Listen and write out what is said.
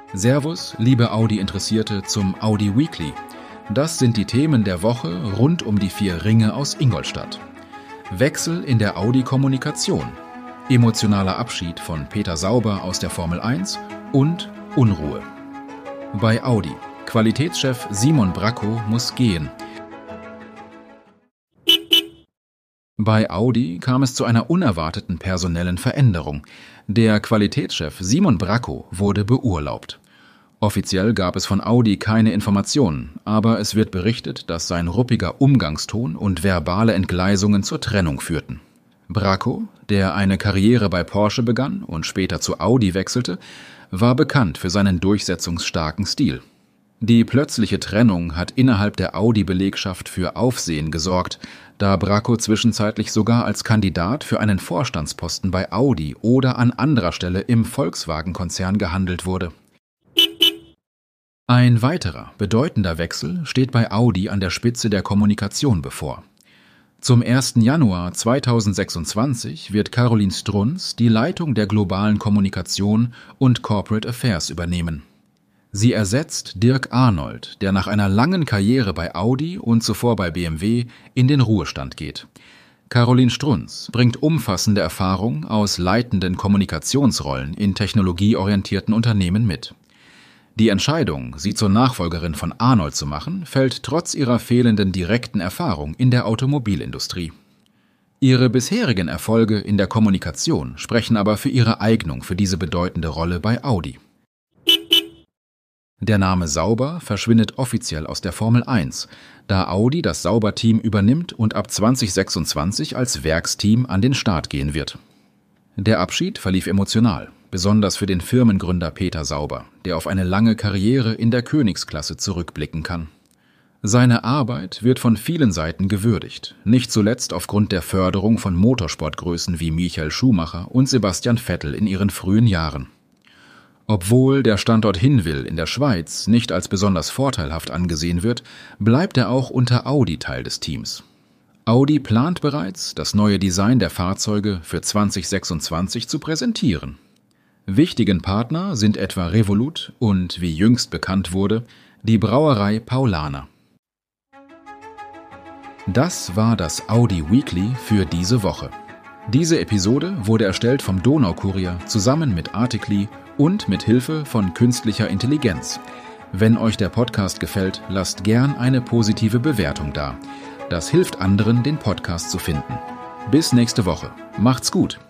Servus, liebe Audi-Interessierte zum Audi Weekly. Das sind die Themen der Woche rund um die 4 Ringe aus Ingolstadt. Wechsel in der Audi-Kommunikation, emotionaler Abschied von Peter Sauber aus der Formel 1 und Unruhe. Bei Audi, Qualitätschef Simon Bracco muss gehen. Bei Audi kam es zu einer unerwarteten personellen Veränderung. Der Qualitätschef Simon Bracco wurde beurlaubt. Offiziell gab es von Audi keine Informationen, aber es wird berichtet, dass sein ruppiger Umgangston und verbale Entgleisungen zur Trennung führten. Bracco, der eine Karriere bei Porsche begann und später zu Audi wechselte, war bekannt für seinen durchsetzungsstarken Stil. Die plötzliche Trennung hat innerhalb der Audi-Belegschaft für Aufsehen gesorgt, da Bracco zwischenzeitlich sogar als Kandidat für einen Vorstandsposten bei Audi oder an anderer Stelle im Volkswagen-Konzern gehandelt wurde. Ein weiterer, bedeutender Wechsel steht bei Audi an der Spitze der Kommunikation bevor. Zum 1. Januar 2026 wird Caroline Strunz die Leitung der globalen Kommunikation und Corporate Affairs übernehmen. Sie ersetzt Dirk Arnold, der nach einer langen Karriere bei Audi und zuvor bei BMW in den Ruhestand geht. Caroline Strunz bringt umfassende Erfahrung aus leitenden Kommunikationsrollen in technologieorientierten Unternehmen mit. Die Entscheidung, sie zur Nachfolgerin von Arnold zu machen, fällt trotz ihrer fehlenden direkten Erfahrung in der Automobilindustrie. Ihre bisherigen Erfolge in der Kommunikation sprechen aber für ihre Eignung für diese bedeutende Rolle bei Audi. Der Name Sauber verschwindet offiziell aus der Formel 1, da Audi das Sauber-Team übernimmt und ab 2026 als Werksteam an den Start gehen wird. Der Abschied verlief emotional, besonders für den Firmengründer Peter Sauber, der auf eine lange Karriere in der Königsklasse zurückblicken kann. Seine Arbeit wird von vielen Seiten gewürdigt, nicht zuletzt aufgrund der Förderung von Motorsportgrößen wie Michael Schumacher und Sebastian Vettel in ihren frühen Jahren. Obwohl der Standort Hinwil in der Schweiz nicht als besonders vorteilhaft angesehen wird, bleibt er auch unter Audi Teil des Teams. Audi plant bereits, das neue Design der Fahrzeuge für 2026 zu präsentieren. Wichtigen Partner sind etwa Revolut und, wie jüngst bekannt wurde, die Brauerei Paulaner. Das war das Audi Weekly für diese Woche. Diese Episode wurde erstellt vom Donaukurier zusammen mit Artikli und mit Hilfe von künstlicher Intelligenz. Wenn euch der Podcast gefällt, lasst gern eine positive Bewertung da. Das hilft anderen, den Podcast zu finden. Bis nächste Woche. Macht's gut!